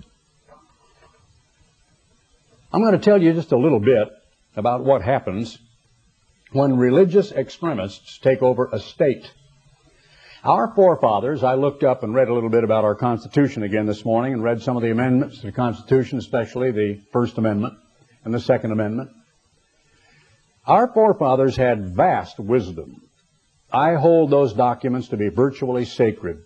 I'm going to tell you just a little bit about what happens when religious extremists take over a state. Our forefathers, I looked up and read a little bit about our Constitution again this morning and read some of the amendments to the Constitution, especially the First Amendment and the Second Amendment. Our forefathers had vast wisdom. I hold those documents to be virtually sacred.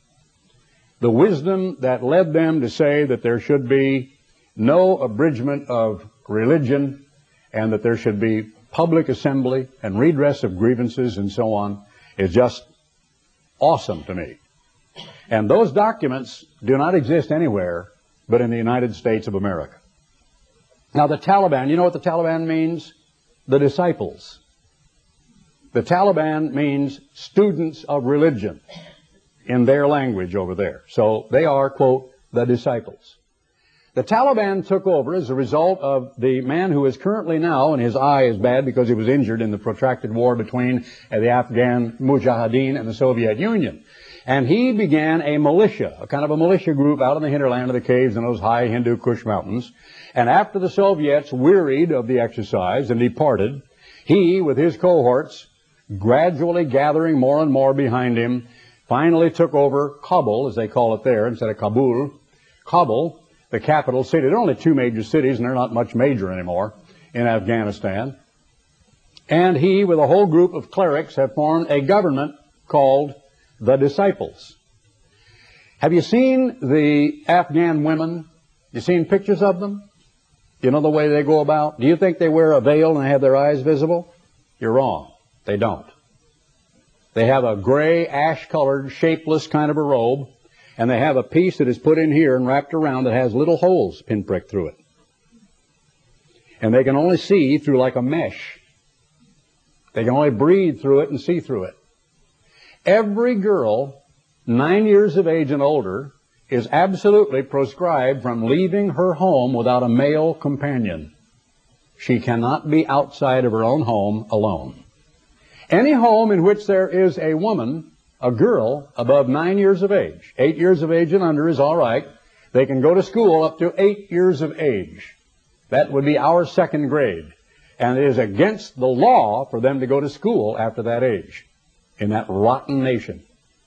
The wisdom that led them to say that there should be no abridgment of religion and that there should be public assembly and redress of grievances and so on is just awesome to me. And those documents do not exist anywhere but in the United States of America. Now the Taliban, you know what the Taliban means? The disciples. The Taliban means students of religion in their language over there. So they are, quote, the disciples. The Taliban took over as a result of the man who is currently now, and his eye is bad because he was injured in the protracted war between uh, the Afghan Mujahideen and the Soviet Union. And he began a militia, a kind of a militia group out in the hinterland of the caves in those high Hindu Kush mountains. And after the Soviets wearied of the exercise and departed, he, with his cohorts, gradually gathering more and more behind him, finally took over Kabul, as they call it there, instead of Kabul. Kabul, the capital city. There are only two major cities, and they're not much major anymore in Afghanistan. And he, with a whole group of clerics, have formed a government called the Disciples. Have you seen the Afghan women? You seen pictures of them? You know the way they go about? Do you think they wear a veil and have their eyes visible? You're wrong. They don't. They have a gray, ash-colored, shapeless kind of a robe, and they have a piece that is put in here and wrapped around that has little holes pinpricked through it. And they can only see through like a mesh. They can only breathe through it and see through it. Every girl, nine years of age and older, is absolutely proscribed from leaving her home without a male companion. She cannot be outside of her own home alone. Any home in which there is a woman, a girl above nine years of age, eight years of age and under is all right. They can go to school up to eight years of age. That would be our second grade. And it is against the law for them to go to school after that age in that rotten nation.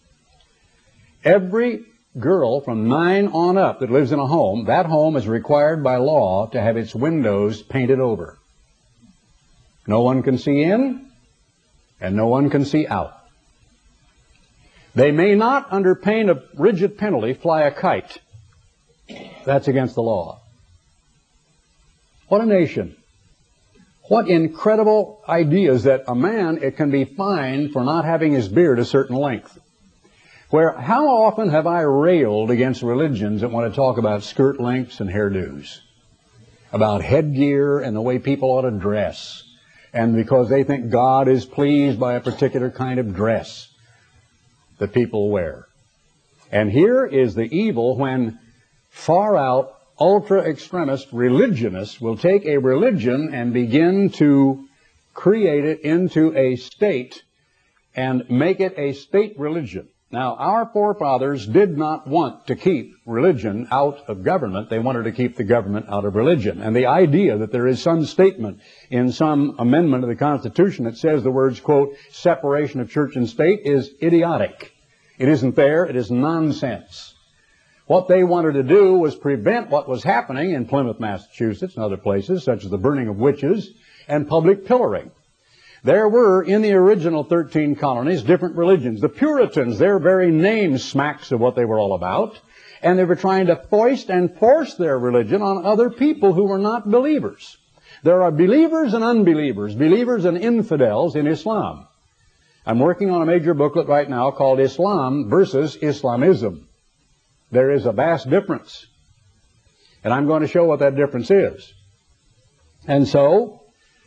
Every girl from nine on up that lives in a home, that home is required by law to have its windows painted over. No one can see in, and no one can see out. They may not, under pain of rigid penalty, fly a kite. That's against the law. What a nation. What incredible ideas that a man, it can be fined for not having his beard a certain length. Where, how often have I railed against religions that want to talk about skirt lengths and hairdos, about headgear and the way people ought to dress, and because they think God is pleased by a particular kind of dress that people wear. And here is the evil when far out, ultra-extremist religionists will take a religion and begin to create it into a state and make it a state religion. Now, our forefathers did not want to keep religion out of government. They wanted to keep the government out of religion. And the idea that there is some statement in some amendment of the Constitution that says the words, quote, separation of church and state is idiotic. It isn't there. It is nonsense. What they wanted to do was prevent what was happening in Plymouth, Massachusetts, and other places, such as the burning of witches and public pillorying. There were, in the original thirteen colonies, different religions. The Puritans, their very name smacks of what they were all about, and they were trying to foist and force their religion on other people who were not believers. There are believers and unbelievers, believers and infidels in Islam. I'm working on a major booklet right now called Islam versus Islamism. There is a vast difference, and I'm going to show what that difference is. And so,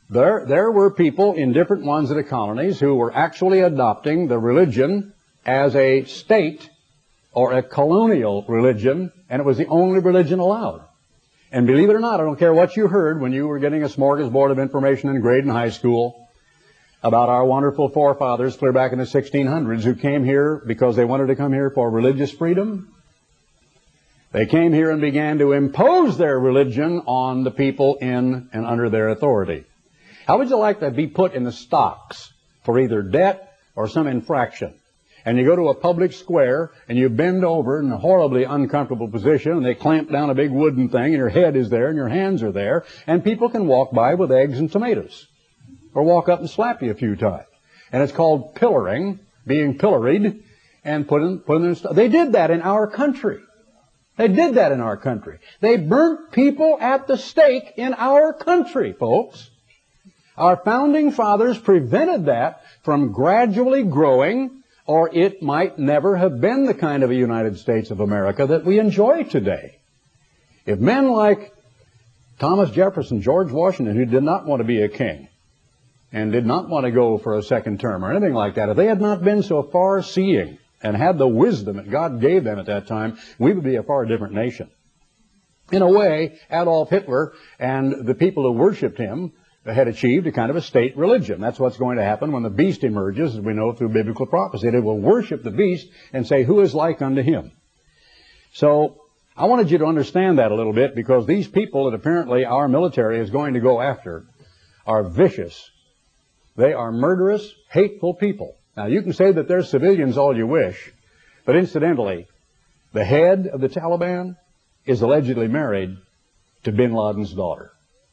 There, there were people in different ones of the colonies who were actually adopting the religion as a state or a colonial religion, and it was the only religion allowed. And believe it or not, I don't care what you heard when you were getting a smorgasbord of information in grade and high school about our wonderful forefathers clear back in the sixteen hundreds who came here because they wanted to come here for religious freedom. They came here and began to impose their religion on the people in and under their authority. How would you like to be put in the stocks for either debt or some infraction? And you go to a public square and you bend over in a horribly uncomfortable position and they clamp down a big wooden thing and your head is there and your hands are there and people can walk by with eggs and tomatoes or walk up and slap you a few times. And it's called pillaring, being pilloried and put in, put in the, they did that in our country. They did that in our country. They burnt people at the stake in our country, folks. Our founding fathers prevented that from gradually growing, or it might never have been the kind of a United States of America that we enjoy today. If men like Thomas Jefferson, George Washington, who did not want to be a king and did not want to go for a second term or anything like that, if they had not been so far-seeing and had the wisdom that God gave them at that time, we would be a far different nation. In a way, Adolf Hitler and the people who worshipped him had achieved a kind of a state religion. That's what's going to happen when the beast emerges, as we know through biblical prophecy. They will worship the beast and say, who is like unto him? So I wanted you to understand that a little bit, because these people that apparently our military is going to go after are vicious. They are murderous, hateful people. Now, you can say that they're civilians all you wish, but incidentally, the head of the Taliban is allegedly married to bin Laden's daughter.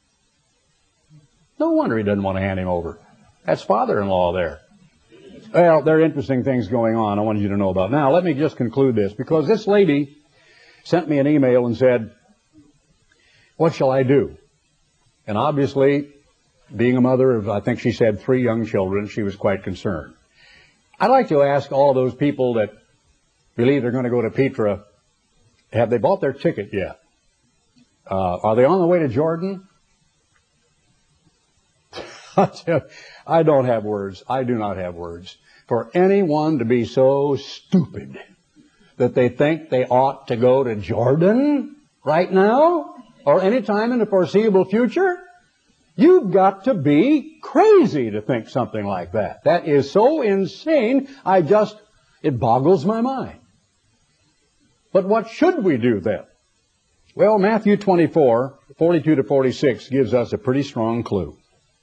No wonder he doesn't want to hand him over. That's father-in-law there. Well, there are interesting things going on I wanted you to know about. Now, let me just conclude this, because this lady sent me an email and said, what shall I do? And obviously, being a mother of, I think she said, three young children, she was quite concerned. I'd like to ask all those people that believe they're going to go to Petra, have they bought their ticket yet? Uh, are they on the way to Jordan? I don't have words. I do not have words for anyone to be so stupid that they think they ought to go to Jordan right now or any time in the foreseeable future. You've got to be crazy to think something like that. That is so insane, I just, it boggles my mind. But what should we do then? Well, Matthew twenty-four, forty-two to forty-six gives us a pretty strong clue.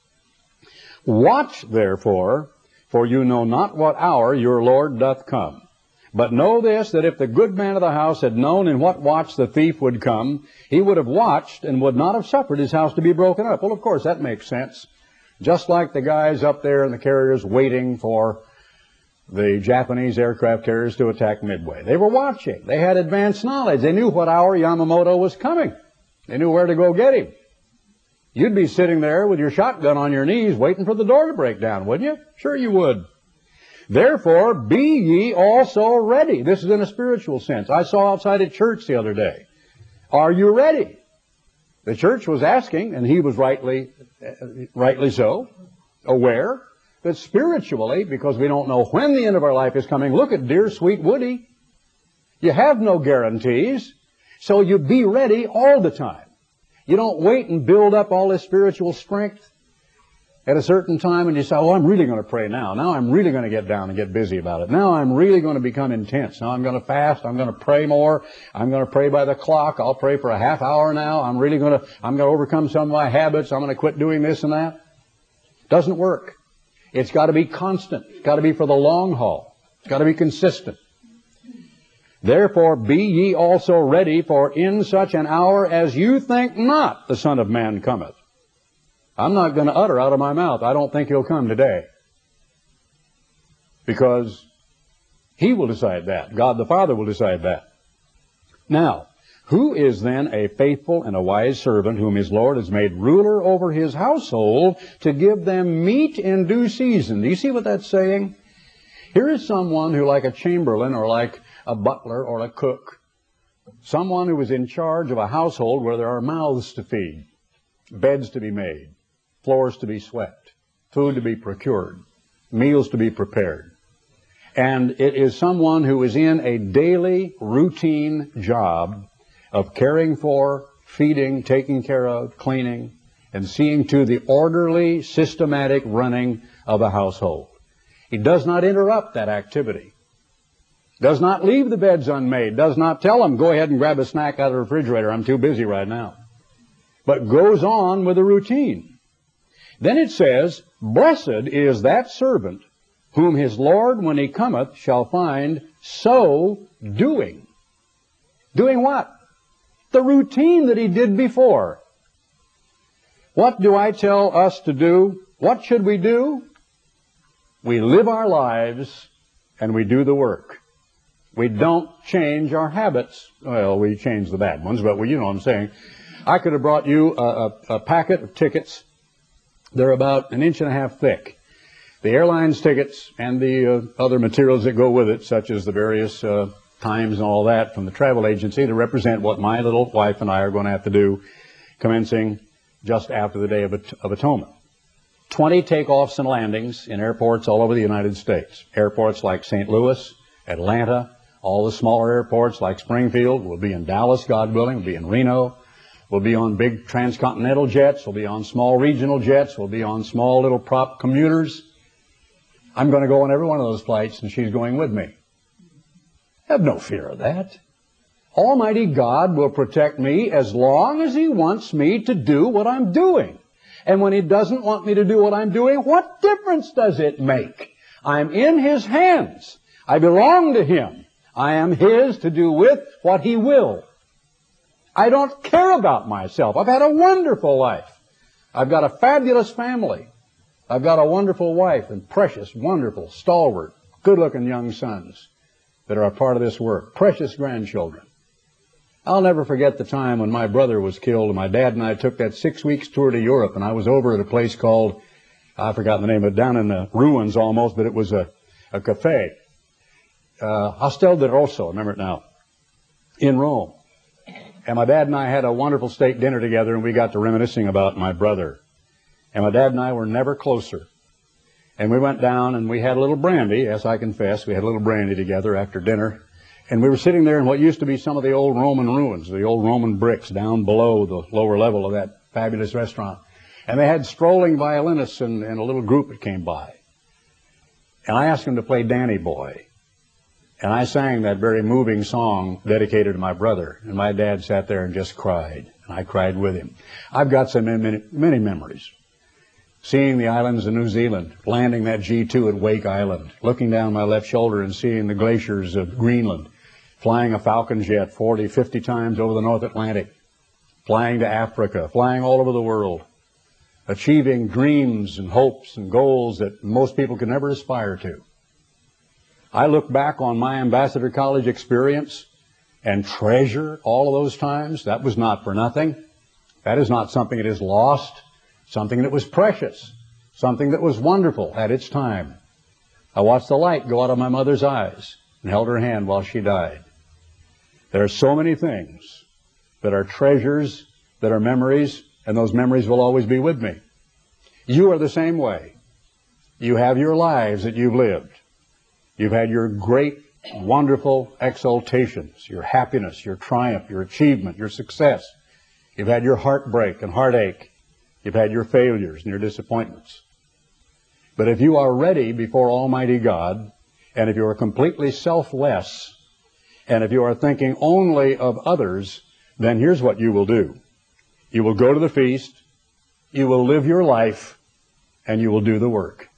Watch, therefore, for you know not what hour your Lord doth come. But know this, that if the good man of the house had known in what watch the thief would come, he would have watched and would not have suffered his house to be broken up. Well, of course, that makes sense. Just like the guys up there in the carriers waiting for the Japanese aircraft carriers to attack Midway. They were watching. They had advanced knowledge. They knew what hour Yamamoto was coming. They knew where to go get him. You'd be sitting there with your shotgun on your knees waiting for the door to break down, wouldn't you? Sure you would. Therefore, be ye also ready. This is in a spiritual sense. I saw outside a church the other day. Are you ready? The church was asking, and he was rightly, rightly so, aware that spiritually, because we don't know when the end of our life is coming, look at dear sweet Woody. You have no guarantees, so you be ready all the time. You don't wait and build up all this spiritual strength at a certain time and you say, oh, I'm really going to pray now. Now I'm really going to get down and get busy about it. Now I'm really going to become intense. Now I'm going to fast. I'm going to pray more. I'm going to pray by the clock. I'll pray for a half hour now. I'm really going to, I'm going to overcome some of my habits. I'm going to quit doing this and that. Doesn't work. It's got to be constant. It's got to be for the long haul. It's got to be consistent. Therefore be ye also ready, for in such an hour as you think not the Son of Man cometh. I'm not going to utter out of my mouth, I don't think he'll come today. Because he will decide that. God the Father will decide that. Now, who is then a faithful and a wise servant whom his Lord has made ruler over his household to give them meat in due season? Do you see what that's saying? Here is someone who, like a chamberlain or like a butler or a cook, someone who is in charge of a household where there are mouths to feed, beds to be made, floors to be swept, food to be procured, meals to be prepared. And it is someone who is in a daily routine job of caring for, feeding, taking care of, cleaning, and seeing to the orderly, systematic running of a household. He does not interrupt that activity. Does not leave the beds unmade. Does not tell them, go ahead and grab a snack out of the refrigerator. I'm too busy right now. But goes on with the routine. Then it says, blessed is that servant whom his Lord, when he cometh, shall find so doing. Doing what? The routine that he did before. What do I tell us to do? What should we do? We live our lives and we do the work. We don't change our habits. Well, we change the bad ones, but well, you know what I'm saying. I could have brought you a, a, a packet of tickets. They're about an inch and a half thick. The airline's tickets and the uh, other materials that go with it, such as the various uh, times and all that from the travel agency, to represent what my little wife and I are going to have to do commencing just after the Day of, At- of Atonement. twenty takeoffs and landings in airports all over the United States. Airports like Saint Louis, Atlanta, all the smaller airports like Springfield. We'll be in Dallas, God willing. We'll be in Reno. We'll be on big transcontinental jets. We'll be on small regional jets. We'll be on small little prop commuters. I'm going to go on every one of those flights, and she's going with me. Have no fear of that. Almighty God will protect me as long as He wants me to do what I'm doing. And when He doesn't want me to do what I'm doing, what difference does it make? I'm in His hands. I belong to Him. I am His to do with what He will. I don't care about myself. I've had a wonderful life. I've got a fabulous family. I've got a wonderful wife and precious, wonderful, stalwart, good-looking young sons that are a part of this work. Precious grandchildren. I'll never forget the time when my brother was killed and my dad and I took that six weeks tour to Europe, and I was over at a place called, I forgot the name of it, down in the ruins almost, but it was a, a cafe. Uh, Hostel de Rosso, remember it now, in Rome. And my dad and I had a wonderful steak dinner together, and we got to reminiscing about my brother. And my dad and I were never closer. And we went down and we had a little brandy, as I confess. We had a little brandy together after dinner. And we were sitting there in what used to be some of the old Roman ruins, the old Roman bricks down below the lower level of that fabulous restaurant. And they had strolling violinists and, and a little group that came by. And I asked them to play Danny Boy. And I sang that very moving song dedicated to my brother. And my dad sat there and just cried. And I cried with him. I've got so many, many memories. Seeing the islands of New Zealand, landing that G two at Wake Island, looking down my left shoulder and seeing the glaciers of Greenland, flying a Falcon jet forty, fifty times over the North Atlantic, flying to Africa, flying all over the world, achieving dreams and hopes and goals that most people could never aspire to. I look back on my Ambassador College experience and treasure all of those times. That was not for nothing. That is not something that is lost. Something that was precious, something that was wonderful at its time. I watched the light go out of my mother's eyes and held her hand while she died. There are so many things that are treasures, that are memories, and those memories will always be with me. You are the same way. You have your lives that you've lived. You've had your great, wonderful exaltations, your happiness, your triumph, your achievement, your success. You've had your heartbreak and heartache. You've had your failures and your disappointments. But if you are ready before Almighty God, and if you are completely selfless, and if you are thinking only of others, then here's what you will do. You will go to the feast, you will live your life, and you will do the work.